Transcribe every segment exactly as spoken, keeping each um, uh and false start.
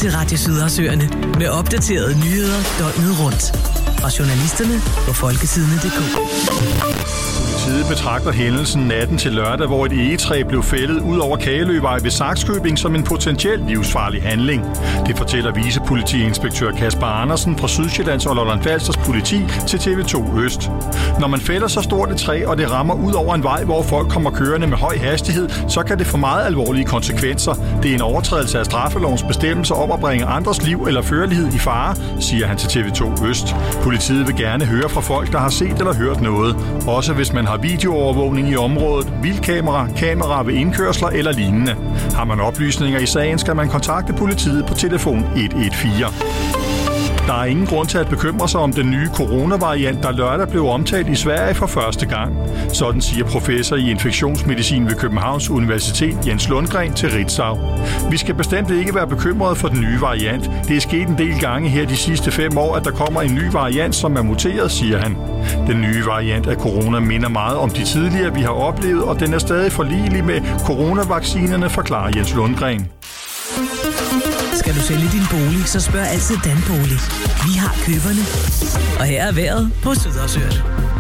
til Radio Sydhavsøerne med opdaterede nyheder døgnet rundt. Fra journalisterne på folketidene punktum d k. Politiet betragter hændelsen natten til lørdag, hvor et egetræ blev fældet ud over Kageløvej ved Sakskøbing som en potentiel livsfarlig handling. Det fortæller vicepolitiinspektør Kasper Andersen fra Sydsjællands og Lolland-Falsters politi til T V to Øst. Når man fælder så stort et træ, og det rammer ud over en vej, hvor folk kommer kørende med høj hastighed, så kan det få meget alvorlige konsekvenser. Det er en overtrædelse af straffelovens bestemmelser om at bringe andres liv eller førlighed i fare, siger han til T V to Øst. Politiet vil gerne høre fra folk, der har set eller hørt noget. Også hvis man har videoovervågning i området, vildkamera, kamera ved indkørsler eller lignende. Har man oplysninger i sagen, skal man kontakte politiet på telefon et et fire. Der er ingen grund til at bekymre sig om den nye coronavariant, der lørdag blev omtalt i Sverige for første gang. Sådan siger professor i infektionsmedicin ved Københavns Universitet Jens Lundgren til Ritzau. Vi skal bestemt ikke være bekymrede for den nye variant. Det er sket en del gange her de sidste fem år, at der kommer en ny variant, som er muteret, siger han. Den nye variant af corona minder meget om de tidligere, vi har oplevet, og den er stadig forligelig med coronavaccinerne, forklarer Jens Lundgren. Skal du sælge din bolig, så spørg altid Danbolig. Vi har køberne. Og her er vejret på Sydhavsøerne.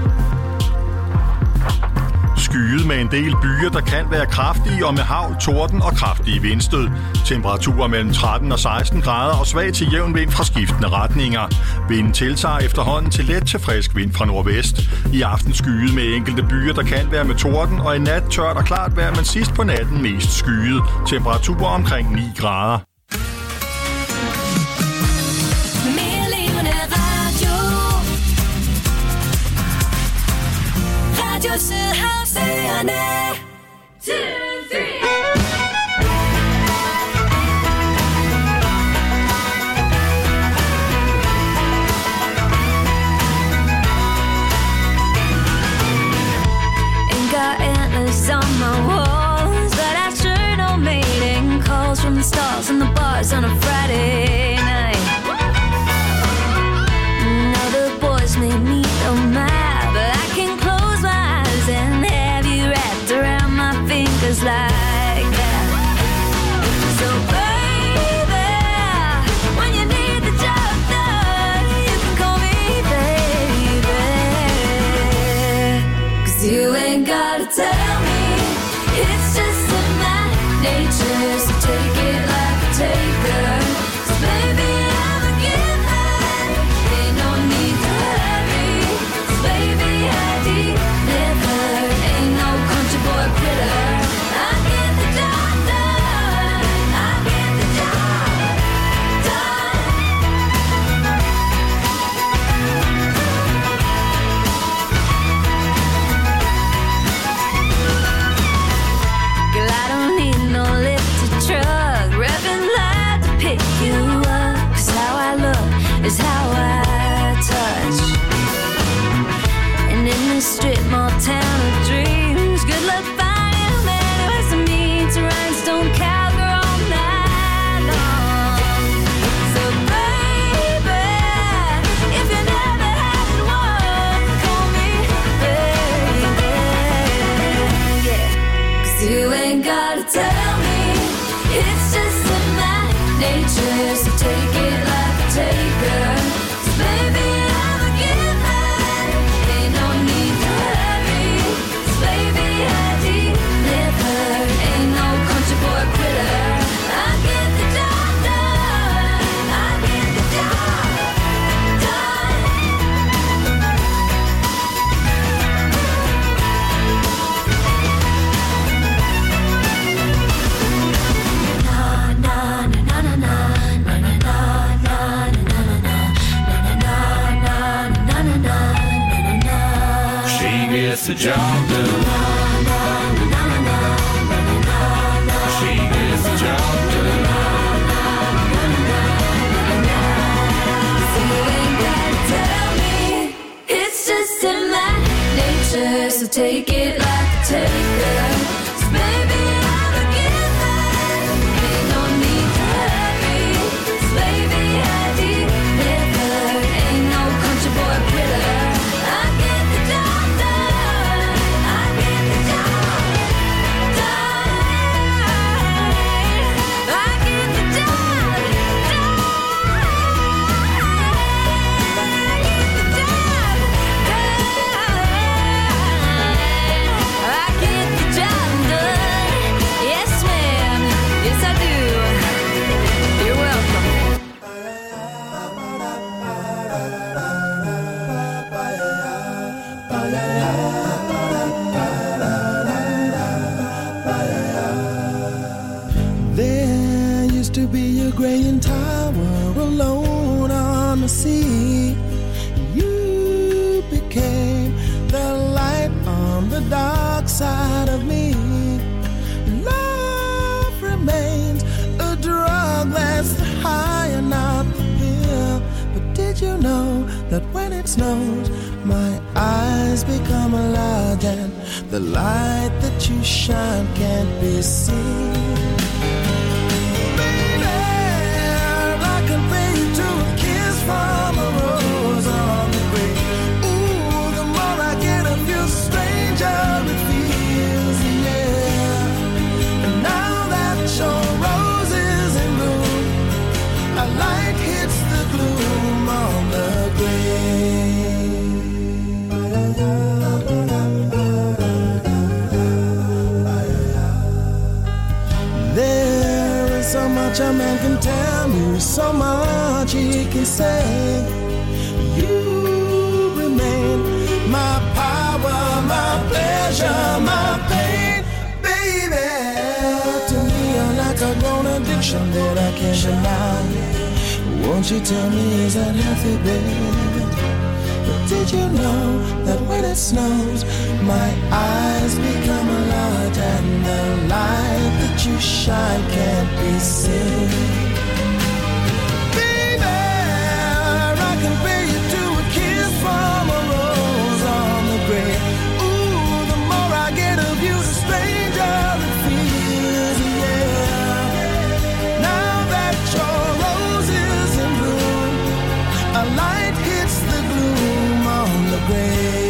Skyet med en del byer, der kan være kraftige og med hav, torden og kraftige vindstød. Temperaturer mellem tretten og seksten grader og svag til jævn vind fra skiftende retninger. Vinden tiltager efterhånden til let til frisk vind fra nordvest. I aften skyet med enkelte byer, der kan være med torden, og i nat tørt og klart vejr, men sidst på natten mest skyet. Temperaturer omkring ni grader. Radio Sydhavsøerne. Two, three. Ain't got antlers on my walls, but I sure know mating calls from the stars and the bars on a Friday night. Now the boys may need no map, but I can close my eyes and have you wrapped around my fingers like that. So baby, when you need the job done, you can call me baby. 'Cause you ain't gotta tell me, it's just in my nature, so take it like a taker. 'Cause baby, I'm a giver, ain't no need to hurry. 'Cause baby, I deliver, ain't no country boy critter. I get the job done, I get the job done. Girl, I don't need no lifted truck, revving loud to pick you up. 'Cause how I look is how I touch. And in this strip mall town of dreams, good luck finding a man who has some mean to rhinestone cowgirl all night long. So baby, if you never had one, call me baby. Yeah, 'cause you ain't gotta tell me, it's just in my nature, so take it like a taker. 'Cause baby, I'm a giver, ain't no need to hurry. 'Cause baby, I deliver, ain't no country boy critter. I get the job done, I get the job done. She gets the job done. She gets the job done. So you ain't gotta tell me, it's just in my nature, so take it like a taker. 'Cause baby, I'm a giver, ain't no need to hurry. 'Cause baby, I deliver, ain't no country boy critter. I get the job done, I get the job done, I get the job done. There used to be a graying tower alone on the sea. You became the light on the dark side of me. Love remains a drug that's high and not the pill. But did you know that when it snows, my eyes become large and the light that you shine can't be seen? From a rose on the grave. Ooh, the more I get of you, stranger it feels, yeah. And now that your rose is in bloom, a light hits the gloom on the grave. There is so much a man can tell me, so much he can say. You remain my power, my pleasure, my pain, baby. To me, you're like a grown addiction that I can't deny. Won't you tell me, is that healthy, baby? But did you know that when it snows, my eyes become large and the light that you shine can't be seen? Compare you to a kiss from a rose on the grave. Ooh, the more I get of you, the stranger it feels, yeah. Now that your rose is in bloom, a light hits the gloom on the grave.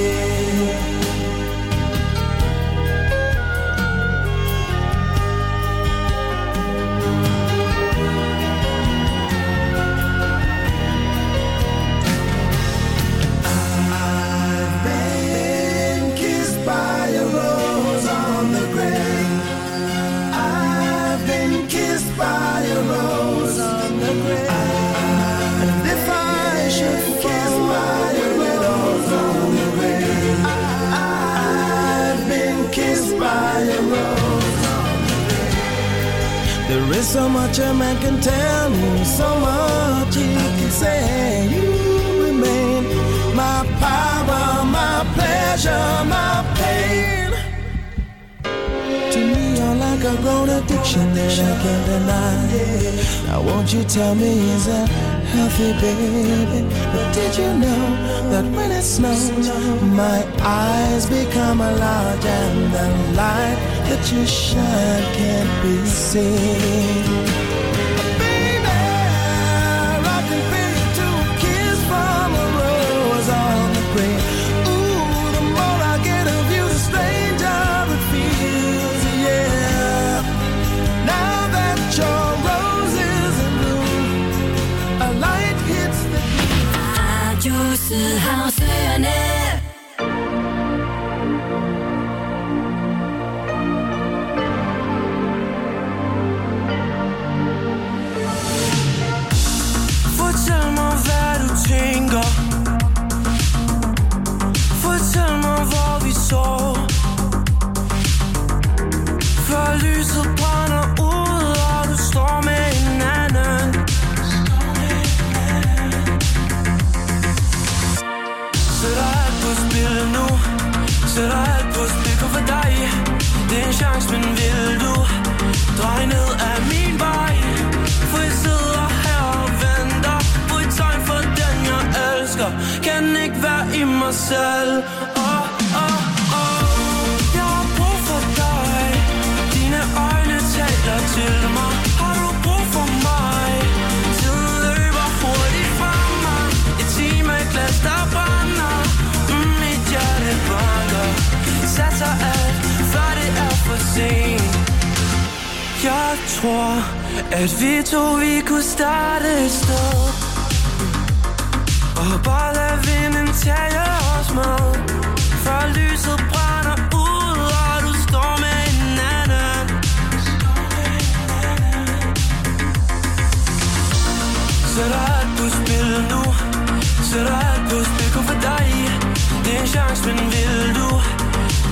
There is so much a man can tell me, so much he can say. You remain my power, my pleasure, my pain. To me, you're like a grown addiction that I can't deny. Now won't you tell me, is that healthy, baby? But did you know that when it snows, my eyes become large and the light that you shine can't be seen? Baby, I can feel you to a kiss from a rose on the grave. Ooh, the more I get of you, the stranger it feels, yeah. Now that your rose is in bloom, a light hits the gloom. 就是好岁月呢。Fortæl mig, hvad du tænker. Fortæl mig, hvor vi står. Før lyset brænder ud, og du står med en anden. Sætter alt på spil nu. Sætter alt på spil kun for dig. Det er en chance, men vil du dreje ned af min vej? For jeg sidder her og venter på et tegn for den jeg elsker. Kan ikke være i mig selv. Oh, oh, oh. Jeg har brug for dig. Dine øjne taler til mig. Har du brug for mig? Tiden løber hurtigt fra mig. Et timeglas der brænder. Mm, mit hjerte banker. Satser alt før det er for sent. Jeg tror at vi to vi kunne starte et sted. Og bare lad vinden tage os med. Før lyset brænder ud, og du står med en anden. Sætter alt på spil nu. Sætter alt på spil kun for dig. Det er en chance, men vil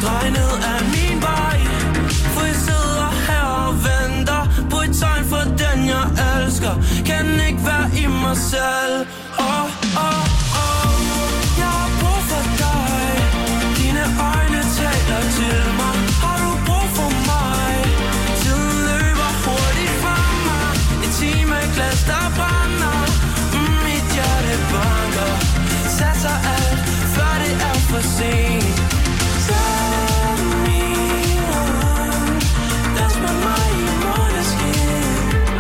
Drej ned ad min vej, for jeg sidder her og venter på et tegn for den jeg elsker. Kan ikke være i mig selv. Oh, oh, oh. Jeg har brug for dig. Dine øjne taler til mig. Har du brug for mig? Tiden løber hurtigt fra mig. Et timeglas der brænder. Mm, mit hjerte banker. Satser alt, før det er for sent. Tag min hånd. Dans med mig i måneskin.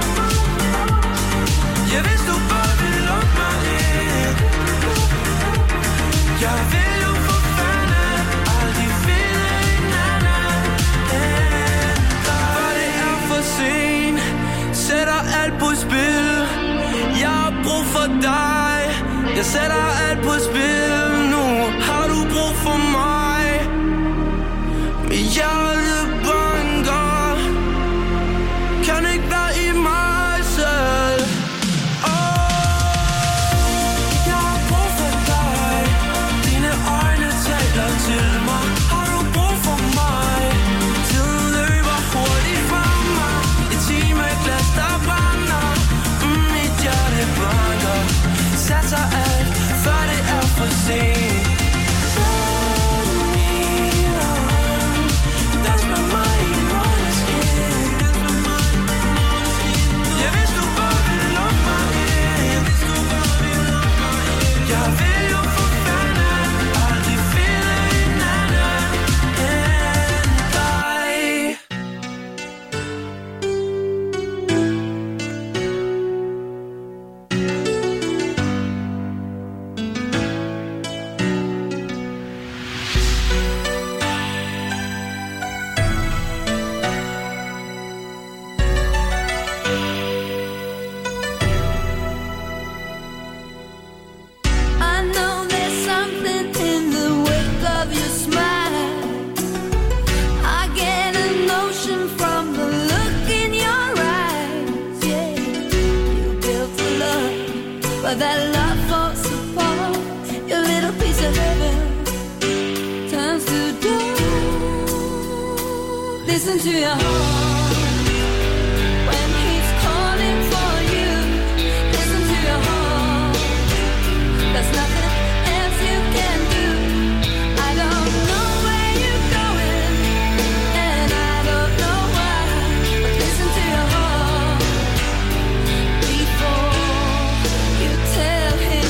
Jeg vidste du bare ville lukke mig ind. Jeg vil jo for fanden aldrig finde en anden end dig. For det er for sent. Sætter alt på spil. Jeg har brug for dig. Jeg sætter alt på spil nu. Har du brug for mig? Mit hjerte banker. Kan ikke være i mig selv. Jeg har brug for dig. Dine øjne taler til mig. Har du brug for mig? Tiden løber hurtigt fra mig. Et timeglas der brænder. Mm, mit hjerte banker. Satser alt, før det er for sent. Tag min hånd. Dans med mig i måneskin. Jeg vidste du bare ville lukke mig ind. Jeg vil jo for fanden aldrig finde en anden end dig. I know there's something in the wake of your smile. I get a notion from the look in your eyes. Yeah, you built a love, but that love falls apart. Your little piece of heaven turns to dust. Listen to your heart when he's calling for you. Listen to your heart. There's nothing else you can do. I don't know where you're going, and I don't know why. But listen to your heart before you tell him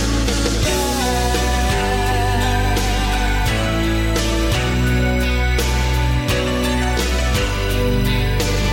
goodbye.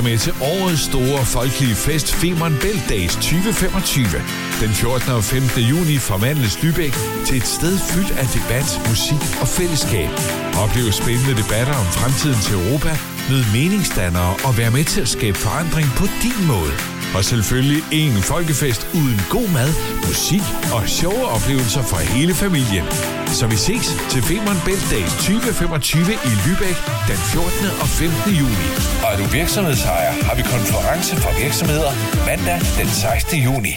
Vær med til årets store folkelige fest Femern Bælt Days tyve femogtyve. Den fjortende og femtende juni forvandles Lübeck til et sted fyldt af debat, musik og fællesskab. Oplev spændende debatter om fremtiden til Europa, mød meningsdannere og vær med til at skabe forandring på din måde. Og selvfølgelig en folkefest uden god mad, musik og sjove oplevelser for hele familien. Så vi ses til Femern Bælt Days tyve femogtyve i Lübeck den fjortende og femtende juni. Og er du virksomhedsejer, har vi konference for virksomheder mandag den sekstende juni.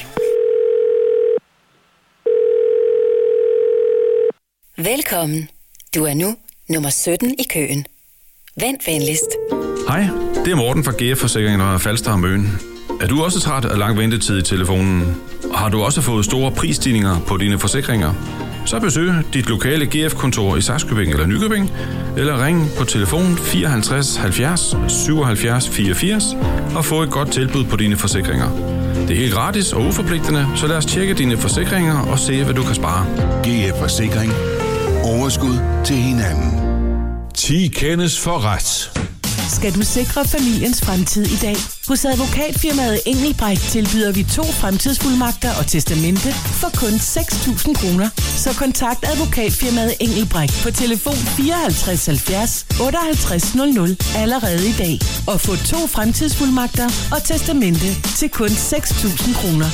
Velkommen. Du er nu nummer sytten i køen. Vent venligst. Hej, det er Morten fra G F Forsikring og Falster og Møn. Er du også træt af lang ventetid i telefonen? Og har du også fået store prisstigninger på dine forsikringer? Så besøg dit lokale G F-kontor i Sakskøbing eller Nykøbing, eller ring på telefon fireoghalvtreds halvfjerds syvoghalvfjerds fireogfirs og få et godt tilbud på dine forsikringer. Det er helt gratis og uforpligtende, så lad os tjekke dine forsikringer og se, hvad du kan spare. G F Forsikring. Overskud til hinanden. ti kendes for ret. Skal du sikre familiens fremtid i dag? Hos advokatfirmaet Engelbrecht tilbyder vi to fremtidsfuldmagter og testamente for kun seks tusind kroner. Så kontakt advokatfirmaet Engelbrecht på telefon fireoghalvtreds halvfjerds otteoghalvtreds nul nul allerede i dag. Og få to fremtidsfuldmagter og testamente til kun seks tusind kroner.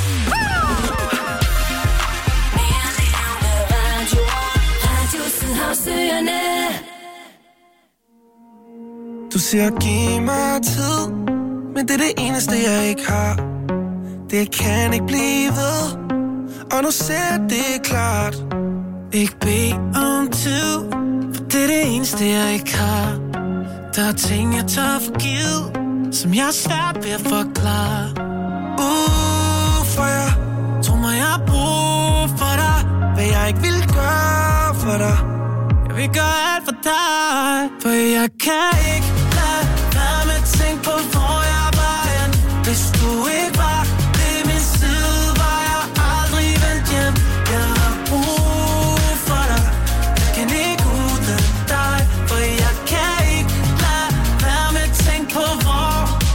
Du siger, giv mig tid, men det er det eneste, jeg ikke har. Det kan ikke blive ved, og nu ser det klart. Ikke bed om tid, for det er det eneste, jeg ikke har. Der er ting, jeg tør forgive, som jeg er svært ved at forklare. Uh, for jeg tror mig, jeg har brug for dig, hvad jeg ikke vil gøre for dig. Jeg vil gøre alt for dig, for jeg kan ikke lade være med at tænke på, hvor jeg var hen. Hvis du ikke var ved min side, var jeg aldrig vendt hjem. Jeg har brug for dig, jeg kan ikke uden dig, for jeg kan ikke lade være med at tænke på, hvor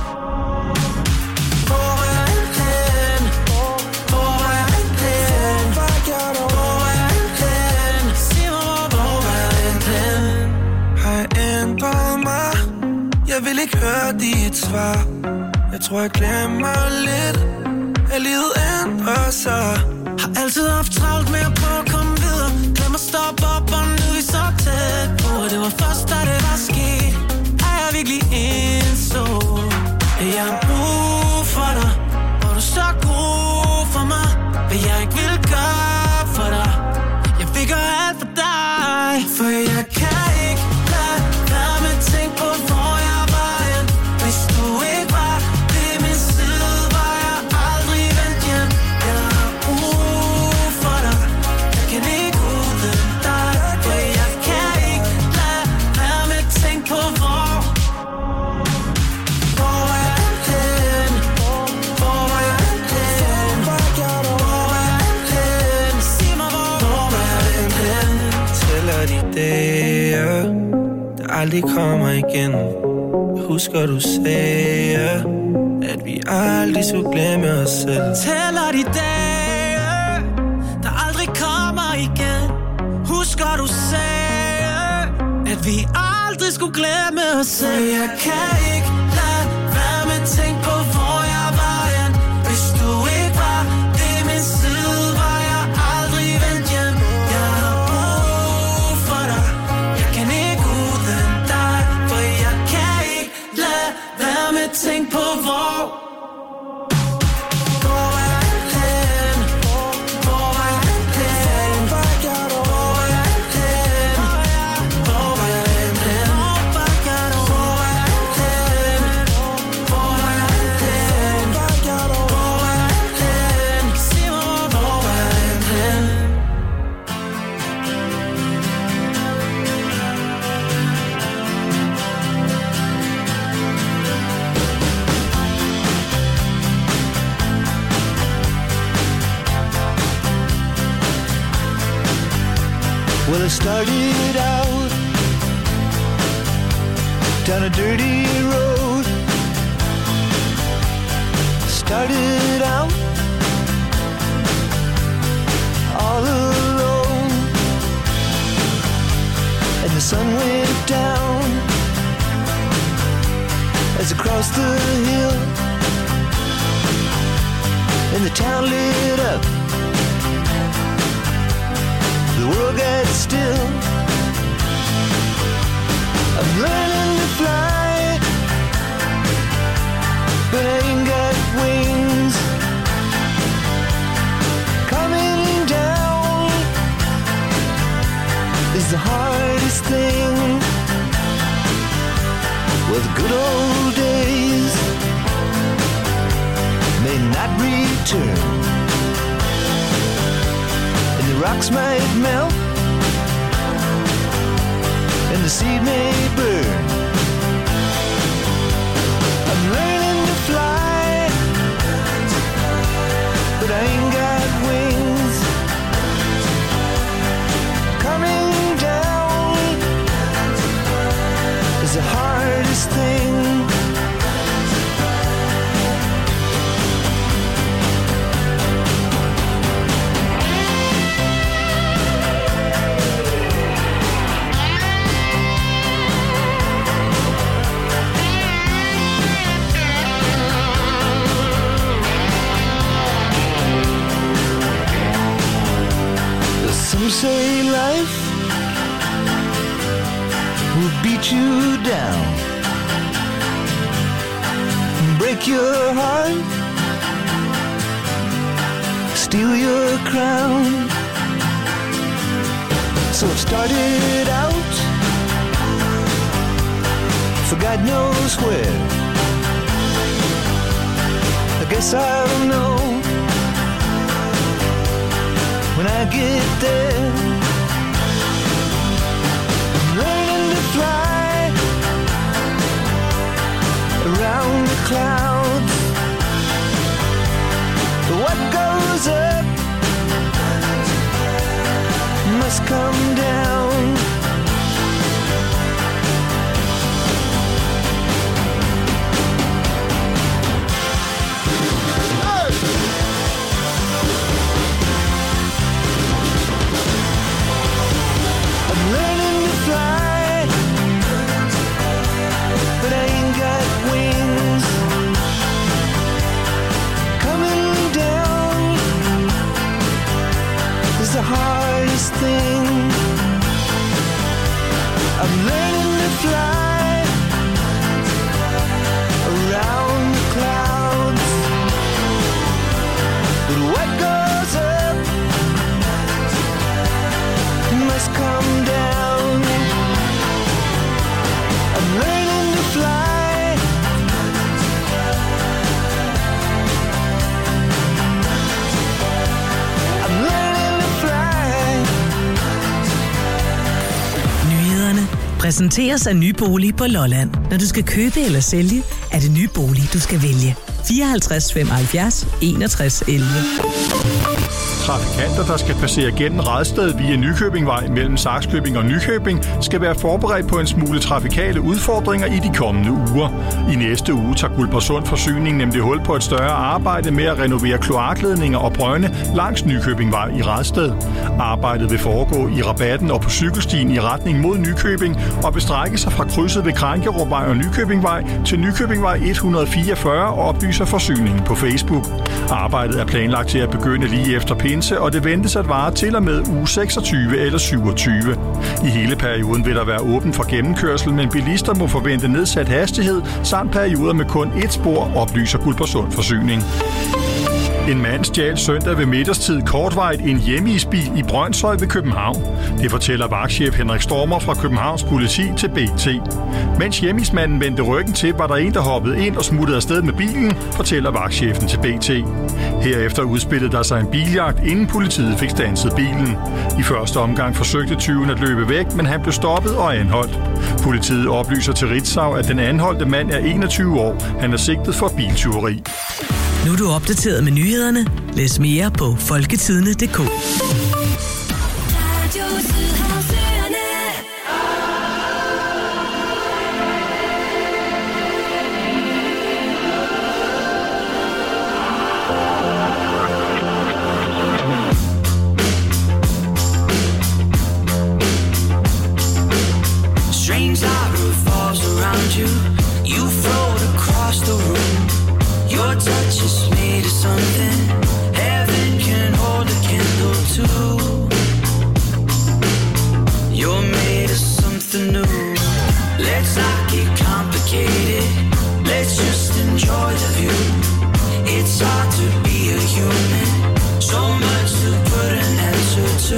Hvor er jeg hen? Hvor er jeg hen? Hvor er jeg hen? Sig mig, hvor er jeg hen? Har jeg ændret mig? Jeg vil ikke høre dit svar. Jeg tror, jeg glemmer lidt, at livet ændrer sig. Har altid haft travlt med at prøve at komme videre. Glem at stoppe op, og nu er vi så tæt på. Det var først, da det var sket, at jeg virkelig indså, at jeg har brug for dig, og du er så god for mig. Hvad jeg ikke vil gøre for dig, jeg vil gøre alt for dig. For jeg kan ikke lade være med at tænke på, hvor jeg var hen. Hvis du ikke var ved min side, var jeg aldrig vendt hjem. Jeg har brug for dig, jeg kan ikke uden dig. For jeg kan ikke lade være med at tænke på, hvor Hvor er jeg hen? Hvor er jeg hen? Hvor er jeg hen? Sig mig, hvor er jeg hen? Tæller de dage, der aldrig kommer igen. Jeg husker, du sagde, at vi aldrig skulle glemme os selv. Tæller de dage, der aldrig kommer igen. Husker, du sagde, at vi aldrig skulle glemme os selv. Jeg kan ikke lade være med at tænke på, hvor jeg var hen. Hvis du ikke var ved min side, var jeg aldrig vendt hjem. Jeg har brug for dig, jeg kan ikke uden dig. For jeg kan ikke lade være med at tænke på, hvor Hvor er jeg hen? Hvor er jeg hen? Hvor er jeg hen? Hvor er jeg hen? Hvor er jeg hen? Hvor er jeg hen? Hvor er jeg hen? Sig mig, hvor er jeg hen? Well, I started out down a dirty road, started out all alone, and the sun went down as across the hill, and the town lit up. The world got still. I'm learning to fly, but I ain't got wings. Coming down is the hardest thing. Well, the good old days may not return, and the rocks might melt, and the seed may burn. I'm learning to fly, but I ain't got wings. Coming down is the hardest thing. Some say life will beat you down, break your heart, steal your crown. So it started out for God knows where. I guess I'll know when I get there. I'm learning to fly around the clouds. But what goes up must come down. But I ain't got wings. Coming down is the hardest thing. I'm learning to fly around the clouds. But what goes up must come down. I'm learning to fly. I'm learning to fly. Nyhederne præsenteres af Ny Bolig på Lolland. Når du skal købe eller sælge, er det Ny Bolig, du skal vælge. fireoghalvtreds femoghalvfjerds enogtres elleve. Trafikanter, der skal passere gennem Radsted via Nykøbingvej mellem Sakskøbing og Nykøbing, skal være forberedt på en smule trafikale udfordringer i de kommende uger. I næste uge tager Guldborgsund Forsyning nemlig hul på et større arbejde med at renovere kloakledninger og brønde langs Nykøbingvej i Radsted. Arbejdet vil foregå i rabatten og på cykelstien i retning mod Nykøbing og vil strække sig fra krydset ved Krænkerupvej og Nykøbingvej til Nykøbingvej et hundrede fireogfyrre og oplyser Forsyningen på Facebook. Arbejdet er planlagt til at begynde lige efter pinse, og det ventes at vare til og med uge seksogtyve eller syvogtyve. I hele perioden vil der være åben for gennemkørsel, men bilister må forvente nedsat hastighed samt perioder med kun ét spor, oplyser Guldborgsund Forsyning. En mand stjal søndag ved middagstid kortvarigt en hjemmeisbil i Brønshøj ved København. Det fortæller vagtchef Henrik Stormer fra Københavns politi til B T. Mens hjemmeismanden vendte ryggen til, var der en, der hoppede ind og smuttede afsted med bilen, fortæller vagtchefen til B T. Herefter udspillede der sig en biljagt, inden politiet fik standset bilen. I første omgang forsøgte tyven at løbe væk, men han blev stoppet og anholdt. Politiet oplyser til Ritzau, at den anholdte mand er enogtyve år. Han er sigtet for biltyveri. Nu er du opdateret med nyhederne. Læs mere på folketidene punktum d k. just made of something heaven can hold a candle to. You're made of something new. Let's not get complicated. Let's just enjoy the view. It's hard to be a human. So much to put an answer to.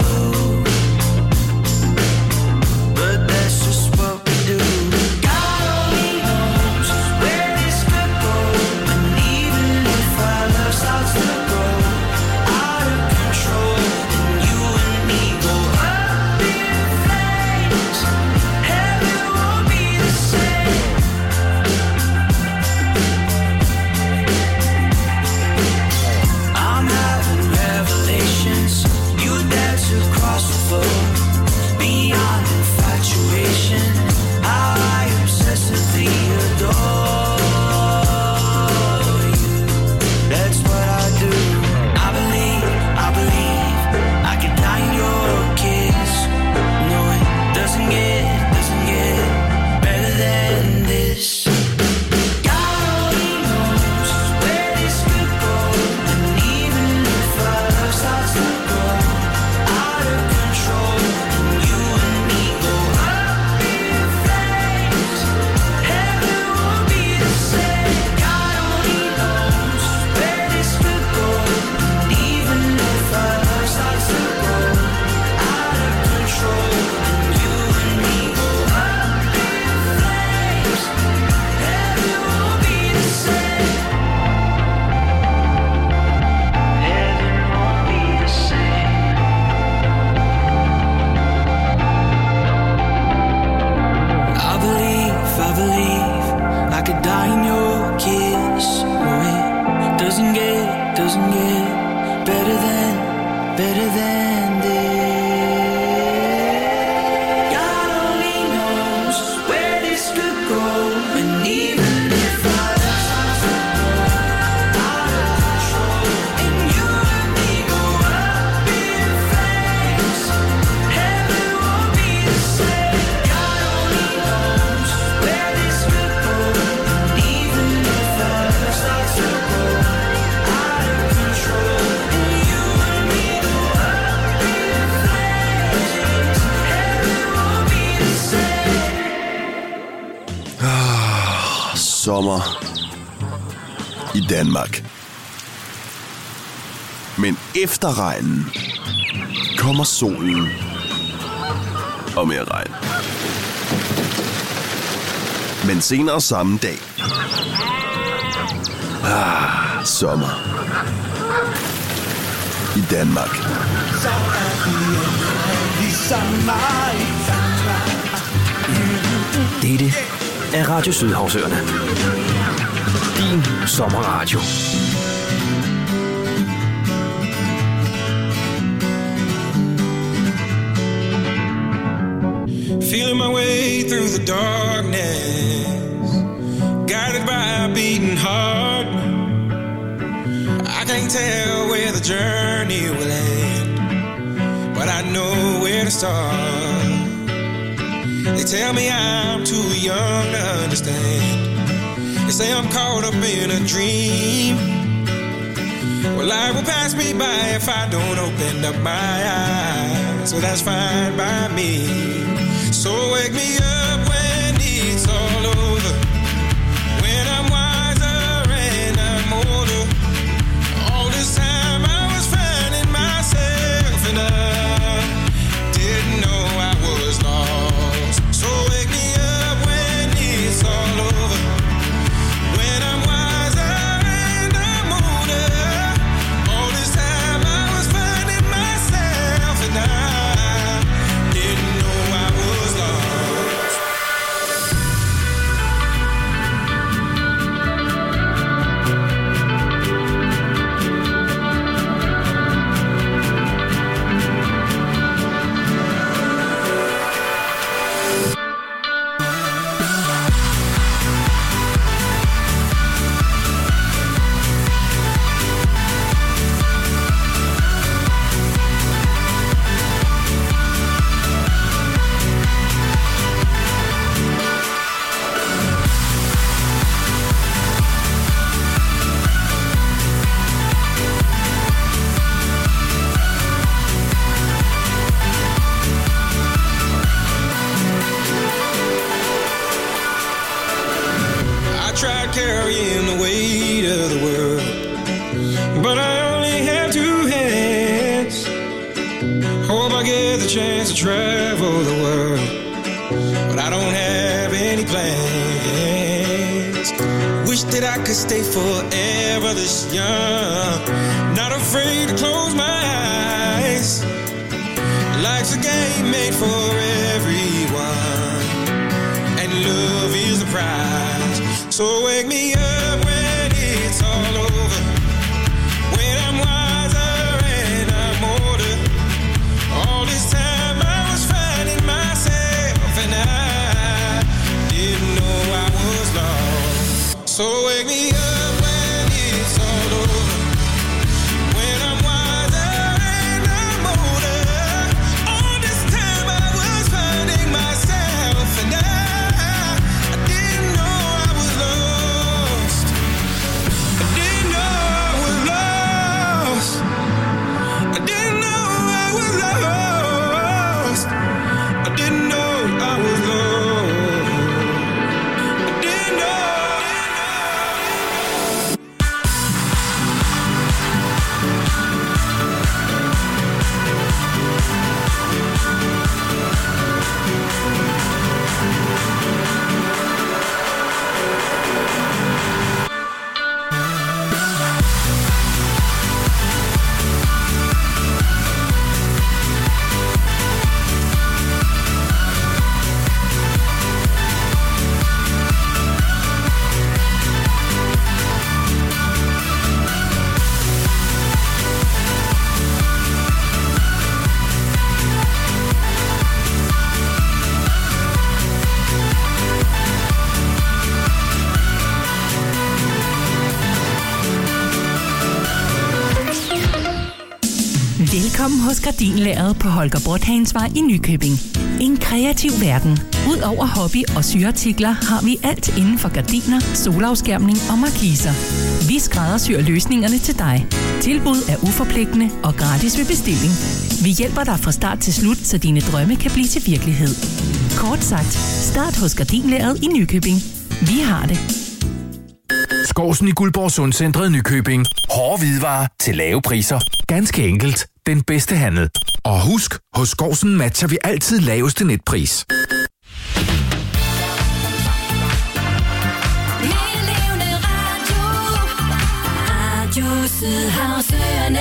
But that's just what we do. God only knows where this could go. And even if our love starts to grow out of control, and you and me go up in flames, heaven won't be the same. I'm having revelations. You dare to cross the floor beyond infatuation. How I obsessively adore you. That's what I do. I believe, I believe I could die in your kiss. No, it doesn't get, doesn't get better than this. God only knows where this could go. And even if our love starts to grow out of control, and you and me go up in flames, heaven won't be the same. God only knows where this could go. And even if our love starts to grow out of control, and you and me go up in flames, heaven won't be the same. Heaven won't be the same. I believe, I believe I could die in your kiss. No, it doesn't get, doesn't get better than, better than this. God only knows where this could go. And even if our love starts to grow out of control, and you and me go up in flames, heaven won't be the same. God only knows where this could go. And even if our love starts to grow out of control, and you and me go up in flames, heaven won't be the same. Ah, sommer i Danmark. Men efter regnen kommer solen og mere regn. Men senere samme dag. Ah, sommer i Danmark. Dette er Radio Sydhavsøerne. Din sommerradio. Feeling my way through the darkness, guided by a beating heart. I can't tell where the journey will end, but I know where to start. They tell me I'm too young to understand. They say I'm caught up in a dream. Well, life will pass me by if I don't open up my eyes. So that's fine by me. So wake me up when it's all over, when I'm wiser and I'm older. All this time I was finding myself and I didn't know I was lost. So wake me up when it's all over, when I'm wiser and I'm older. All this time I was finding myself and I didn't know I was lost. tried carrying the weight of the world, but I only have two hands. Hope I get the chance to travel the world, but I don't have any plans. Wish that I could stay forever this young, not afraid to close my eyes. Life's a game made for everyone, and love is the prize. So wake me up when it's all over, when I'm wiser and I'm older. All this time I was finding myself, and I didn't know I was lost. So wake me up when it's all over, when I'm wiser and I'm older. All this time I was finding myself, and I, I didn't know I was lost. I didn't know I was lost. I didn't know I was lost. I didn't know I was lost. I didn't know. Velkommen hos Gardinlageret på Holger Bråthansvej i Nykøbing. En kreativ verden. Udover hobby og syartikler har vi alt inden for gardiner, solafskærmning og markiser. Vi skræddersyr løsningerne til dig. Tilbud er uforpligtende og gratis ved bestilling. Vi hjælper dig fra start til slut, så dine drømme kan blive til virkelighed. Kort sagt, start hos Gardinlageret i Nykøbing. Vi har det. Skovsen i Guldborg Sundcentret Nykøbing. Hårde hvidevarer til lave priser. Ganske enkelt. Den bedste handel. Og husk, hos Skovsen matcher vi altid laveste netpris. Radio Sydhavsøerne.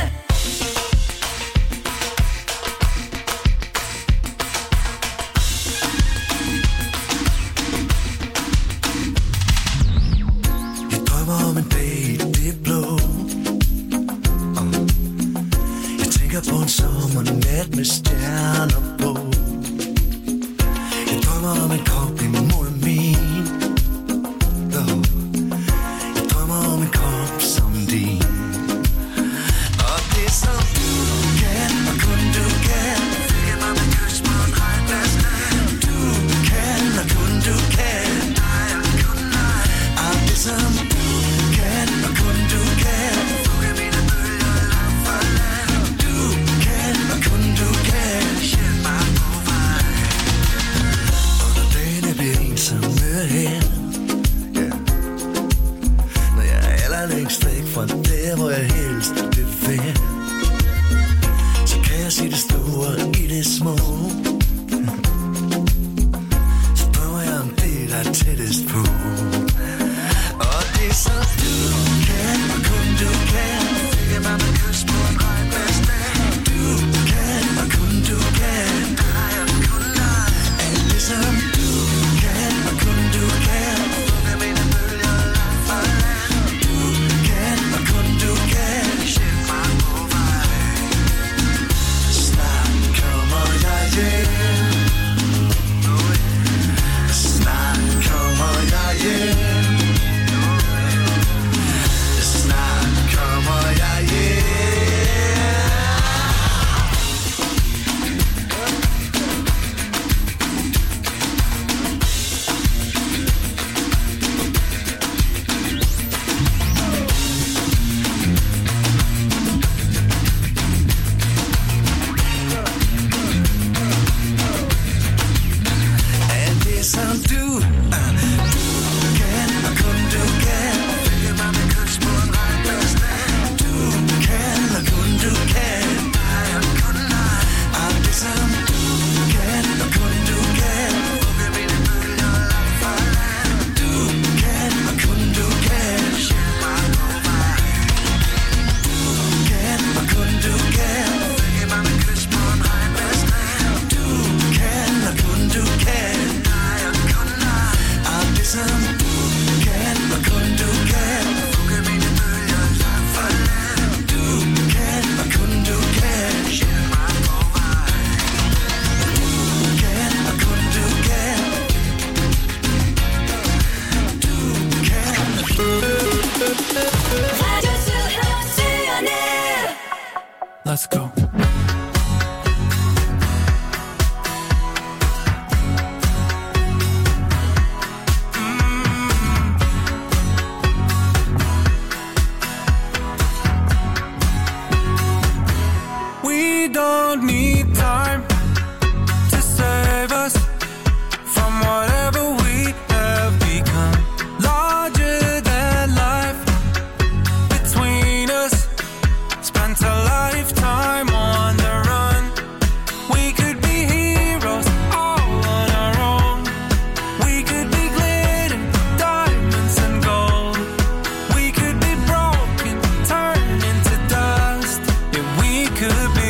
Jeg drømmer om en dag i det blå. Jeg tænker på en sommernat med stjerner på. Jeg drømmer om en kop imod min. Jeg drømmer om en kop som din. Og det er som du kan, og kun du kan. Fik mig med kys på en regnplads. Du kan, og kun du kan. Dig og kun dig. Og det er som du kan, og kun du kan. Fukke mine bølger langt fra land. Du kan, og kun du kan. Hjælp mig på vej. Og når dagene bliver ensomme her, når jeg er allerlængst væk fra der, hvor jeg helst vil være, så kan jeg se det store i det små. Så prøver jeg om det, der er tættest på. Og det er så du kan, og kun du kan. Fik mig med kys på en regnplads. Du kan, og kun du kan. Dig og kun dig. Alt det som du kan, og kun du kan. Fukke mine bølger langt fra land. Du kan, og kun du kan. Hjælp mig på vej. Snart kommer jeg hjem. Snart kommer jeg hjem. Let's go. We don't need time to save us from whatever we have become. Larger than life between us, spent a lifetime on the run. We could be heroes all on our own. We could be glitter, diamonds and gold. We could be broken, turn into dust. Yeah, we could be.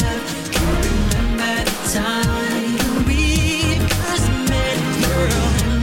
Time we first met, girl.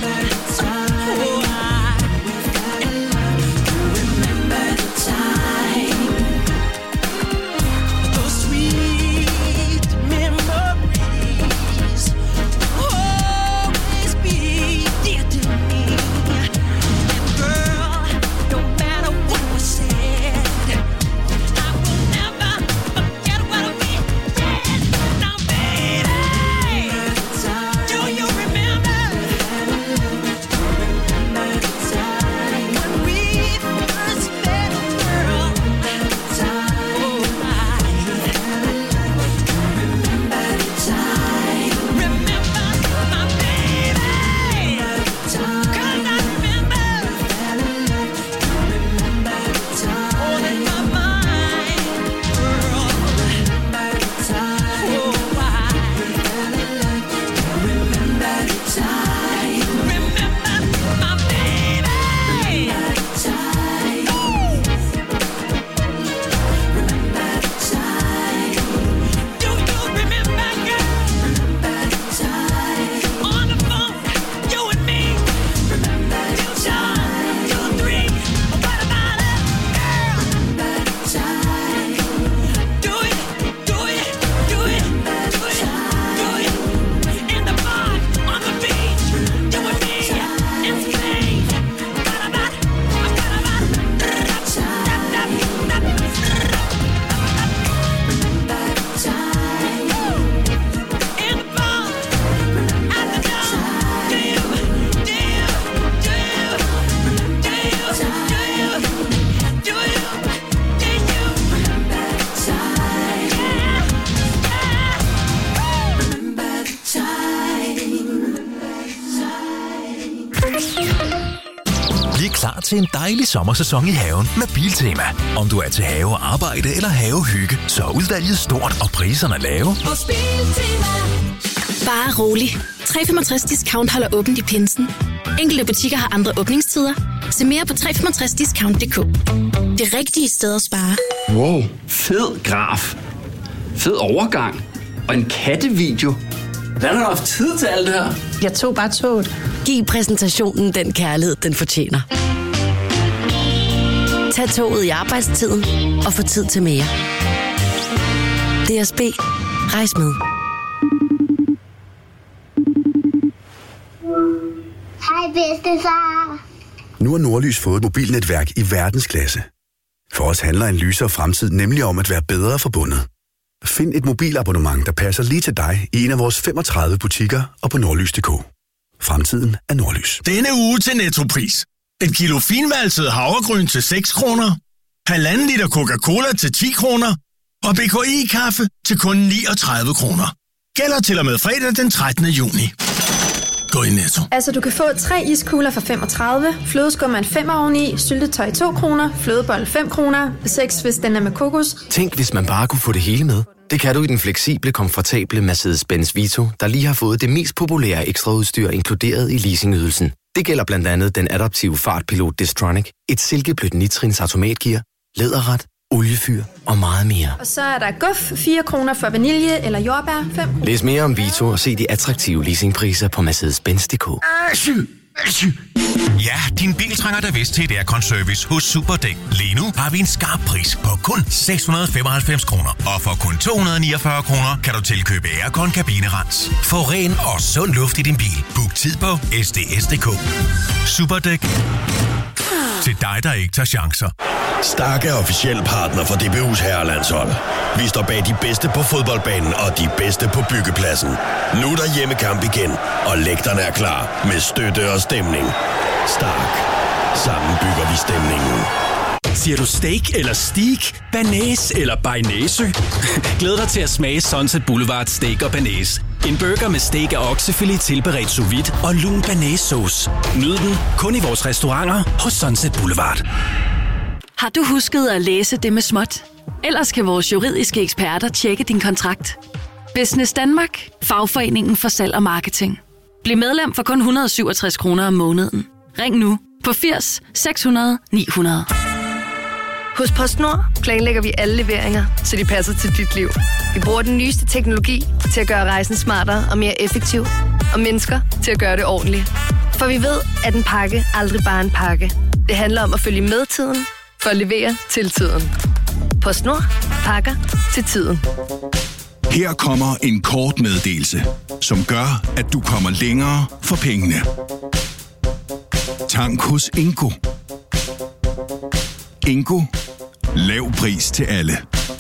klar til en dejlig sommersæson i haven med Biltema. Om du er til have, arbejde eller havehygge, så er udvalget stort og priserne lave. Hos Biltema. Bare rolig. tre komma femogtres discount holder åbent i pinsen. Enkelte butikker har andre åbningstider. Se mere på tre komma femogtres discount punktum d k. Det rigtige sted at spare. Wow, fed graf. Fed overgang. Og en kattevideo. Hvad har du haft tid til alt det her? Jeg tog bare toget. Giv præsentationen den kærlighed, den fortjener. Tag toget i arbejdstiden og få tid til mere. D S B. Rejs med. Hej bedstefar. Nu har Nordlys fået et mobilnetværk i verdensklasse. For os handler en lysere fremtid nemlig om at være bedre forbundet. Find et mobilabonnement, der passer lige til dig i en af vores femogtredive butikker og på nordlys punktum d k. Fremtiden er Nordlys. Denne uge til Nettopris. Et kilo finvalset havregryn til seks kroner. Halvanden liter Coca-Cola til ti kroner. Og B K I-kaffe til kun niogtredive kroner. Gælder til og med fredag den trettende juni. Gå i Netto. Altså, du kan få tre iskugler for femogtredive, flødeskummer en femmer oveni, syltetøj to kroner, flødebold fem kroner, seks hvis den er med kokos. Tænk, hvis man bare kunne få det hele med. Det kan du i den fleksible, komfortable Mercedes-Benz Vito, der lige har fået det mest populære ekstraudstyr inkluderet i leasingydelsen. Det gælder blandt andet den adaptive fartpilot Distronic, et silkeblødt nitrins automatgear, læderret, oliefyr og meget mere. Og så er der guf, fire kroner for vanilje eller jordbær, fem. Læs mere om Vito og se de attraktive leasingpriser på Mercedes Benz punktum d k. Ja, din bil trænger da vist til et aircon-service hos Superdæk. Lige nu har vi en skarp pris på kun seks hundrede femoghalvfems kroner. Og for kun to hundrede niogfyrre kroner kan du tilkøbe aircon kabinerens. Få ren og sund luft i din bil. Book tid på S D S punktum d k. Superdæk. Til dig, der ikke tager chancer. Stark er officiel partner for D B U's herrelandshold. Vi står bag de bedste på fodboldbanen og de bedste på byggepladsen. Nu er der hjemmekamp igen, og lægterne er klar med støtte og stemning. Stark. Sammen bygger vi stemningen. Siger du steak eller steak? Banæs eller bearnaise? Glæd dig til at smage Sunset Boulevard Steak og Banæs. En burger med steak og oksefilet tilberedt sous vide og lun banæssauce. Nyd den kun i vores restauranter hos Sunset Boulevard. Har du husket at læse det med småt? Ellers kan vores juridiske eksperter tjekke din kontrakt. Business Danmark. Fagforeningen for salg og marketing. Bliv medlem for kun et hundrede og syvogtres kroner om måneden. Ring nu på firs seks hundrede ni hundrede. Hos PostNord planlægger vi alle leveringer, så de passer til dit liv. Vi bruger den nyeste teknologi til at gøre rejsen smartere og mere effektiv. Og mennesker til at gøre det ordentligt. For vi ved, at en pakke aldrig bare er en pakke. Det handler om at følge med tiden for at levere til tiden. PostNord. Pakker til tiden. Her kommer en kort meddelelse, som gør, at du kommer længere for pengene. Tank hos Ingo. Ingo. Lav pris til alle.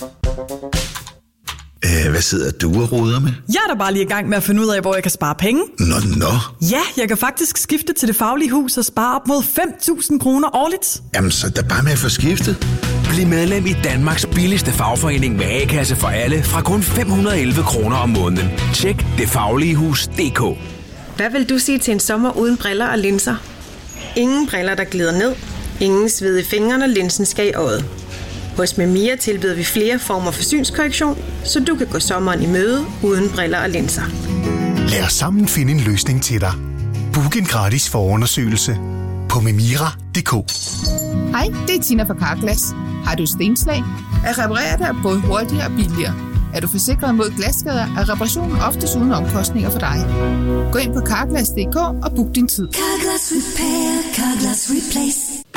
Æh, hvad sidder du og roder med? Jeg er da bare lige i gang med at finde ud af, hvor jeg kan spare penge. Nå, nå. Ja, jeg kan faktisk skifte til Det Faglige Hus og spare op mod fem tusind kroner årligt. Jamen, så er bare med at få skiftet. Bliv medlem i Danmarks billigste fagforening med A-kasse for alle fra kun fem hundrede og elleve kroner om måneden. Tjek det faglige hus punktum d k. Hvad vil du sige til en sommer uden briller og linser? Ingen briller, der glider ned. Ingen sved i fingrene, når linsen skal i øjet. Hos Memia tilbyder vi flere former for synskorrektion, så du kan gå sommeren i møde uden briller og linser. Lad os sammen finde en løsning til dig. Book en gratis forundersøgelse på memira punktum d k. Hej, det er Tina fra Carglass. Har du stenslag? At reparere dig er både hurtigere og billigere. Er du forsikret mod glasskader, er reparationen oftest uden omkostninger for dig. Gå ind på carglass punktum d k og book din tid. Carglass Repair, Carglass Replace.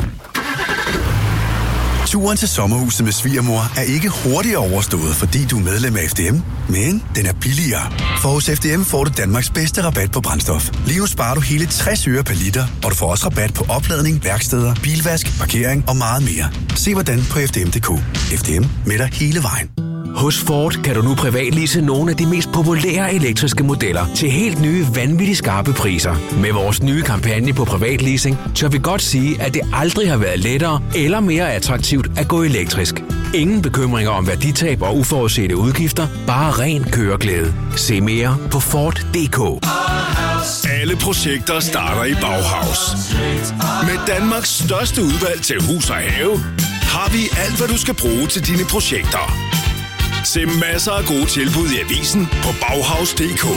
Turen til sommerhuset med svigermor er ikke hurtigt overstået, fordi du er medlem af F D M, men den er billigere. For hos F D M får du Danmarks bedste rabat på brændstof. Lige nu sparer du hele tres øre per liter, og du får også rabat på opladning, værksteder, bilvask, parkering og meget mere. Se hvordan på f d m punktum d k. F D M med dig hele vejen. Hos Ford kan du nu privatlease nogle af de mest populære elektriske modeller til helt nye, vanvittigt skarpe priser. Med vores nye kampagne på privatleasing, tør vi godt sige, at det aldrig har været lettere eller mere attraktivt at gå elektrisk. Ingen bekymringer om værditab og uforudsete udgifter, bare ren køreglæde. Se mere på Ford punktum d k. Alle projekter starter i Bauhaus. Med Danmarks største udvalg til hus og have, har vi alt, hvad du skal bruge til dine projekter. Se masser af gode tilbud i avisen på Bauhaus punktum d k.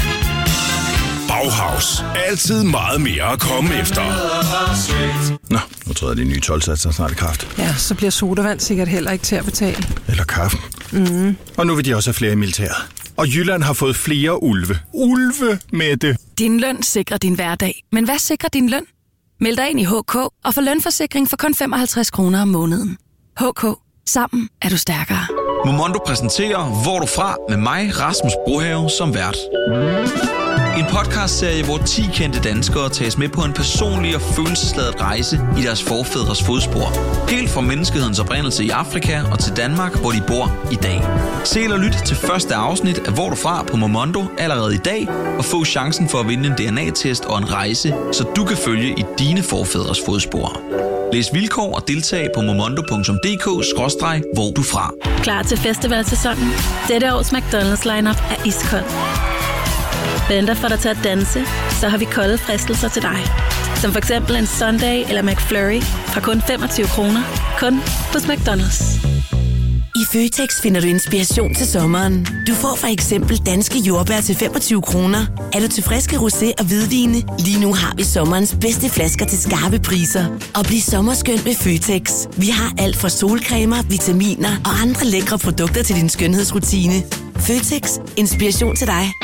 Bauhaus. Altid meget mere at komme efter. Nå, nu træder de nye tolvsatser snart i kraft. Ja, så bliver sodavand sikkert heller ikke til at betale. Eller kaffe. Mm. Og nu vil de også have flere i militæret. Og Jylland har fået flere ulve. Ulve med det. Din løn sikrer din hverdag. Men hvad sikrer din løn? Meld dig ind i H K og få lønforsikring for kun femoghalvtreds kroner om måneden. H K. Sammen er du stærkere. Momondo præsenterer Hvor du fra med mig, Rasmus Brohave, som vært. En podcastserie, hvor ti kendte danskere tages med på en personlig og følelsesladet rejse i deres forfædres fodspor. Helt fra menneskehedens oprindelse i Afrika og til Danmark, hvor de bor i dag. Se eller lyt til første afsnit af Hvor du fra på Momondo allerede i dag, og få chancen for at vinde en D N A-test og en rejse, så du kan følge i dine forfædres fodspor. Læs vilkår og deltag på momondo punktum d k skråstreg hvor du fra. Klar til festivalsæsonen? Dette års McDonald's lineup er iskold. Venter for dig til at danse, så har vi kolde fristelser til dig. Som for eksempel en sundae eller McFlurry fra kun femogtyve kroner. Kun hos McDonald's. I Føtex finder du inspiration til sommeren. Du får for eksempel danske jordbær til femogtyve kroner. Er du til friske rosé og hvidvine? Lige nu har vi sommerens bedste flasker til skarpe priser. Og bliv sommerskønt med Føtex. Vi har alt fra solcremer, vitaminer og andre lækre produkter til din skønhedsrutine. Føtex. Inspiration til dig.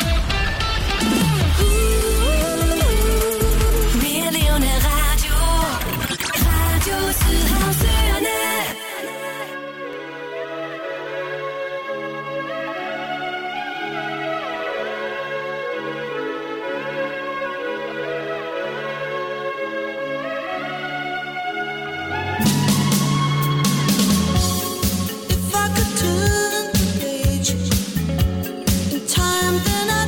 Time then I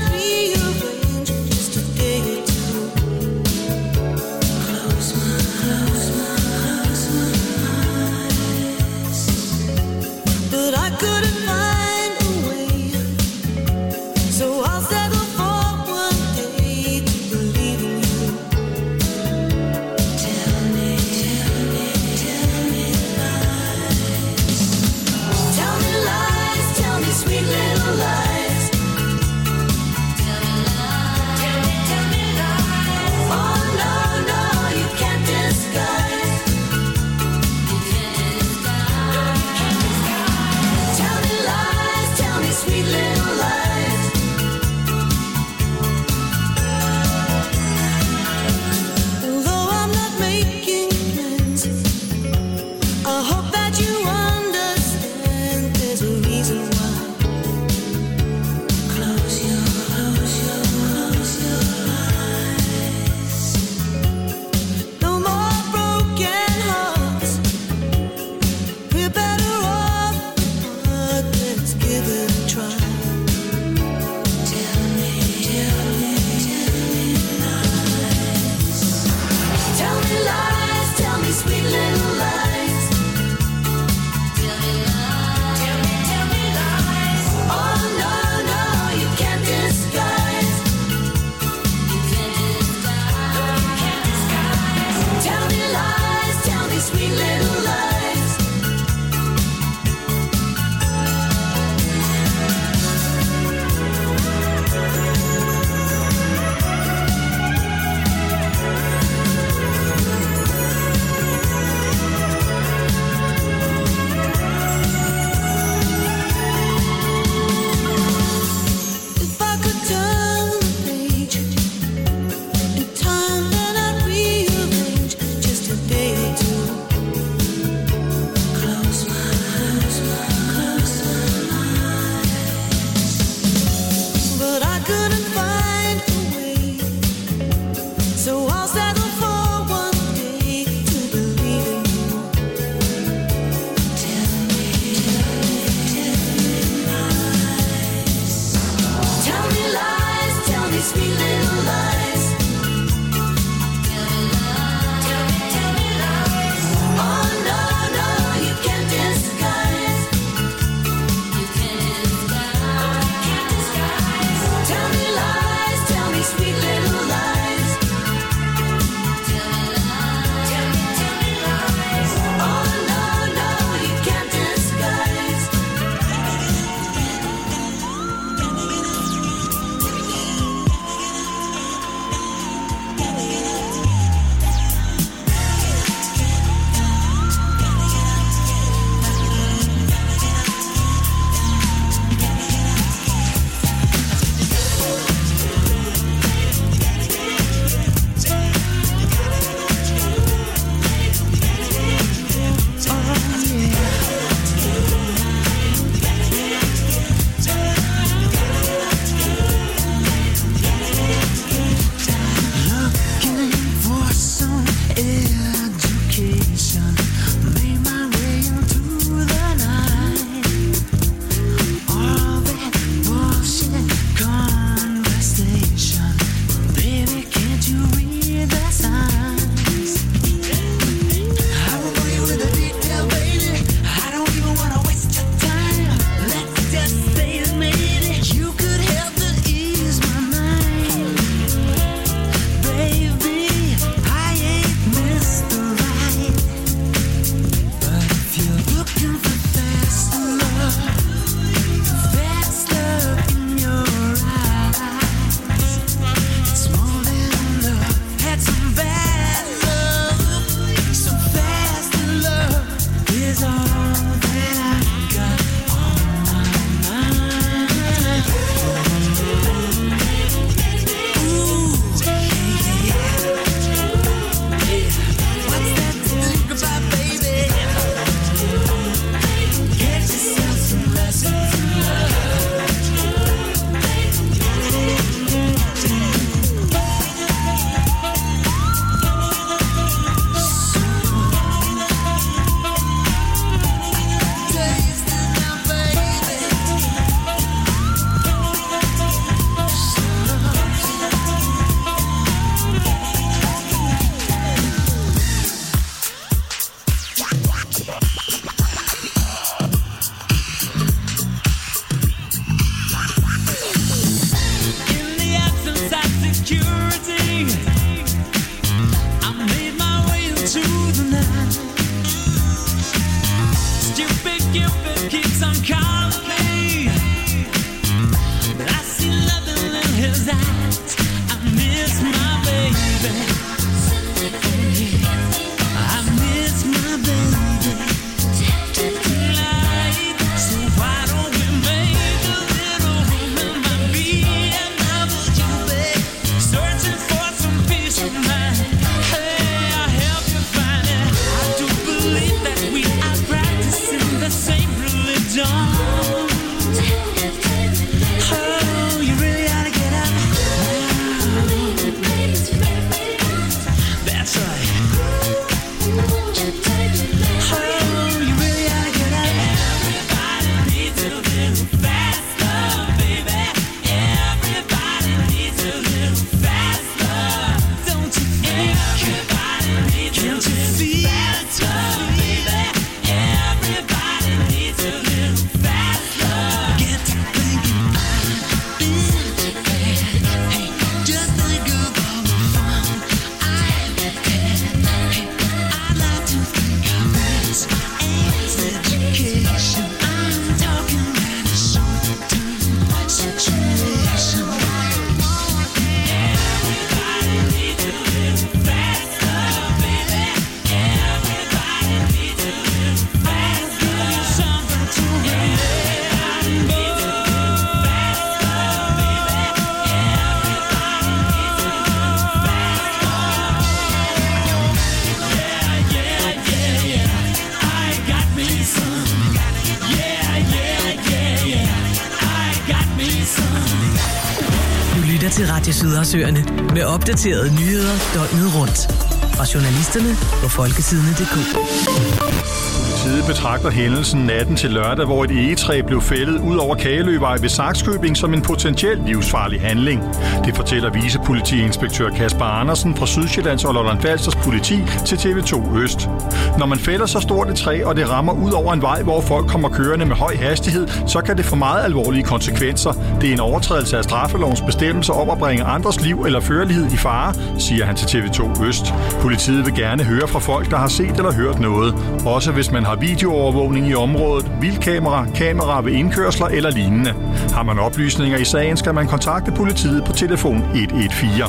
til Radio Sydhavsøerne med opdaterede nyheder døgnet rundt. Fra journalisterne på folketidene punktum d k. Politiet betragter hændelsen natten til lørdag, hvor et egetræ blev fældet ud over Kageløvej ved Sakskøbing som en potentielt livsfarlig handling. Det fortæller vicepolitiinspektør Kasper Andersen fra Sydsjællands og Lolland-Falsters politi til T V to Øst. Når man fælder så stort et træ, og det rammer ud over en vej, hvor folk kommer kørende med høj hastighed, så kan det få meget alvorlige konsekvenser. Det er en overtrædelse af straffelovens bestemmelser om at bringe andres liv eller førlighed i fare, siger han til T V to Øst. Politiet vil gerne høre fra folk, der har set eller hørt noget. Også hvis man har videoovervågning i området, vildkamera, kamera ved indkørsler eller lignende. Har man oplysninger i sagen, skal man kontakte politiet på telefon et et fire.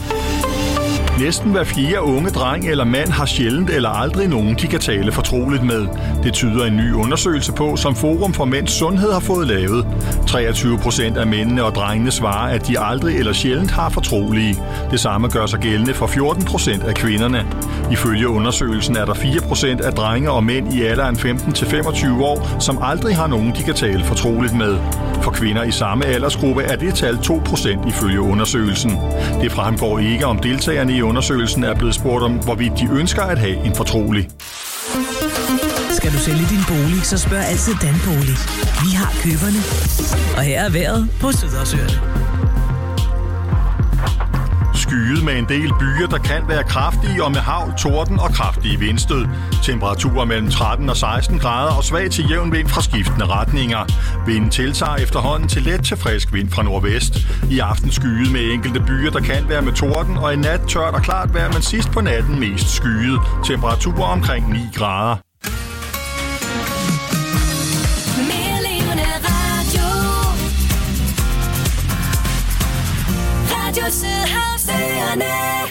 Næsten hver fjerde unge dreng eller mand har sjældent eller aldrig nogen, de kan tale fortroligt med. Det tyder en ny undersøgelse på, som Forum for Mænds Sundhed har fået lavet. treogtyve procent af mændene og drengene svarer, at de aldrig eller sjældent har fortrolige. Det samme gør sig gældende for fjorten procent af kvinderne. Ifølge undersøgelsen er der fire procent af drenge og mænd i alderen femten til femogtyve år, som aldrig har nogen, de kan tale fortroligt med. For kvinder i samme aldersgruppe er det tal to procent ifølge undersøgelsen. Det fremgår ikke, om deltagerne i undersøgelsen er blevet spurgt om, hvorvidt de ønsker at have en fortrolig. Skal du sælge din bolig, så spørg altid Danbolig. Vi har køberne. Og her er vejret på Sydhavsøerne. skyet med en del byer, der kan være kraftige og med hagl, torden og kraftige vindstød. Temperaturer mellem tretten og seksten grader og svag til jævn vind fra skiftende retninger. Vinden tiltager efterhånden til let til frisk vind fra nordvest. I aften skyet med enkelte byer, der kan være med torden, og i nat tørt og klart vejr, men sidst på natten mest skyet. Temperaturer omkring ni grader. Radio Sydhavsøerne.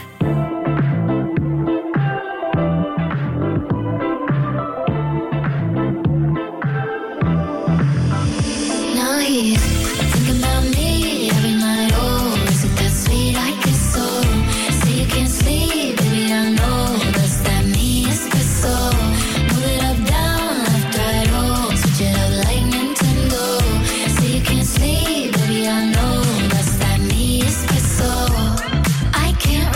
Now he's thinking about me every night. Oh, is it that sweet I get so? Say you can't sleep, baby, I know that's that me espresso. Move it up, down, left, right, oh, switch it up like Nintendo. Say you can't sleep, baby, I know that's that me espresso. I can't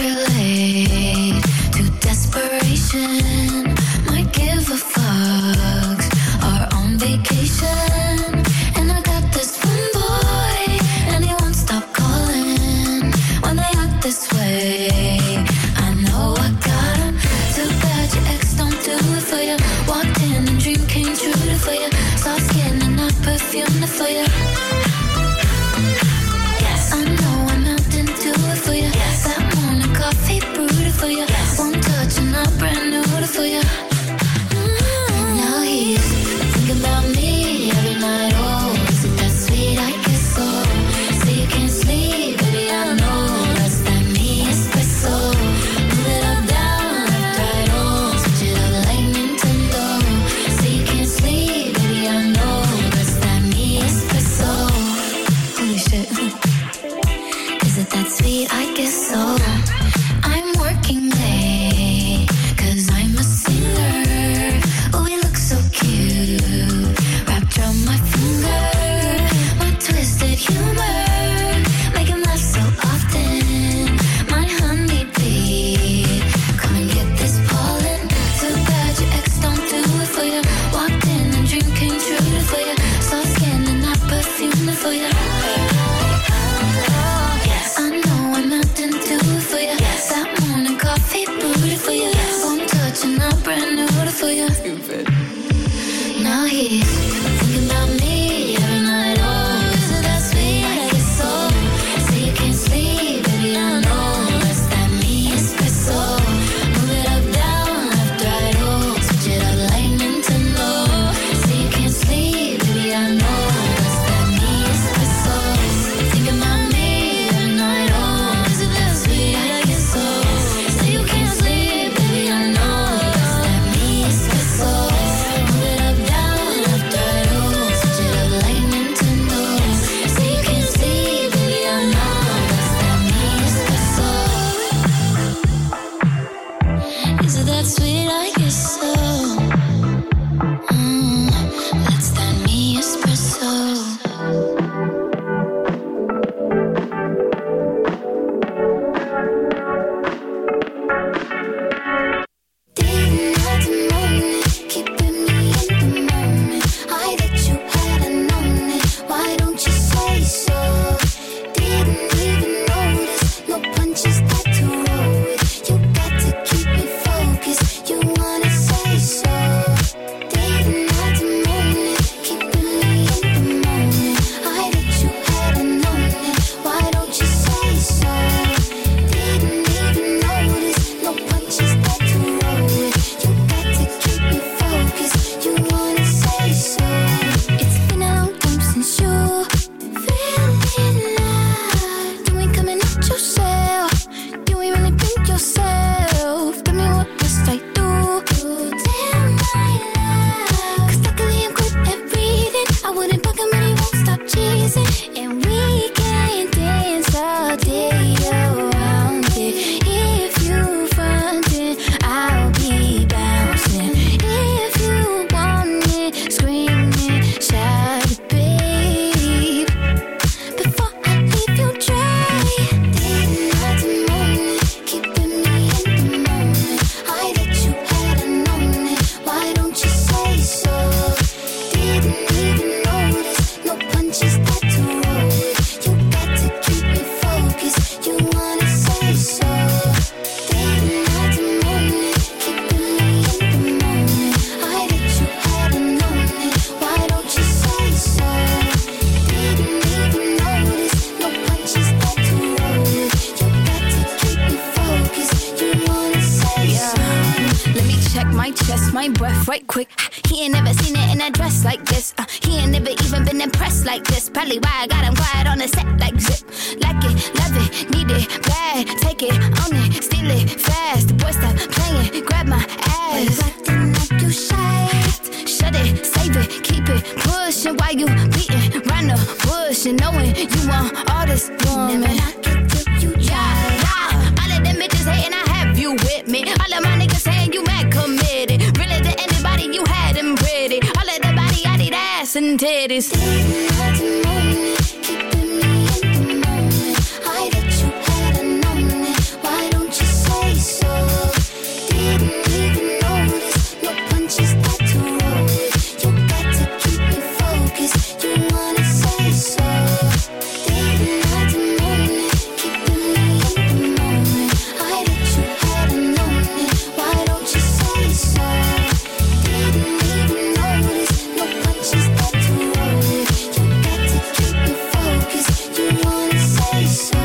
check my chest, my breath right quick. He ain't never seen it in a dress like this. Uh, he ain't never even been impressed like this. Probably why I got him quiet on the set like zip. Like it, love it, need it, bad. Take it, own it, steal it, fast. The boy stop playing, grab my ass. Acting like you shy. Shut it, save it, keep it pushing while you beating round the bush and knowing you want all this woman. Never knock it till you try. Yeah, all of them bitches hating, I have you with me. All of my niggas saying you mad committed. Really to anybody, you had them pretty. All of the body, I need ass and titties. Didn't have to moan it, keeping me in the moment. I bet you hadn't known it. Why don't you say so? Didn't even notice, no punches that to roll with. You got to keep me focused. You wanna say so? Didn't have to moan it, keeping me in the moment. I bet you hadn't known it. Why don't you say so? Didn't even notice, no punches that to roll with. You got to keep me focused. You wanna say so?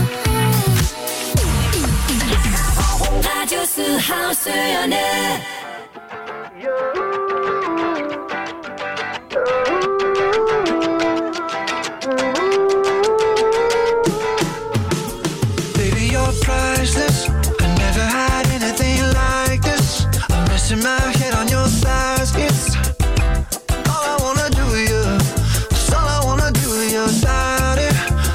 Radio Sydhavsøerne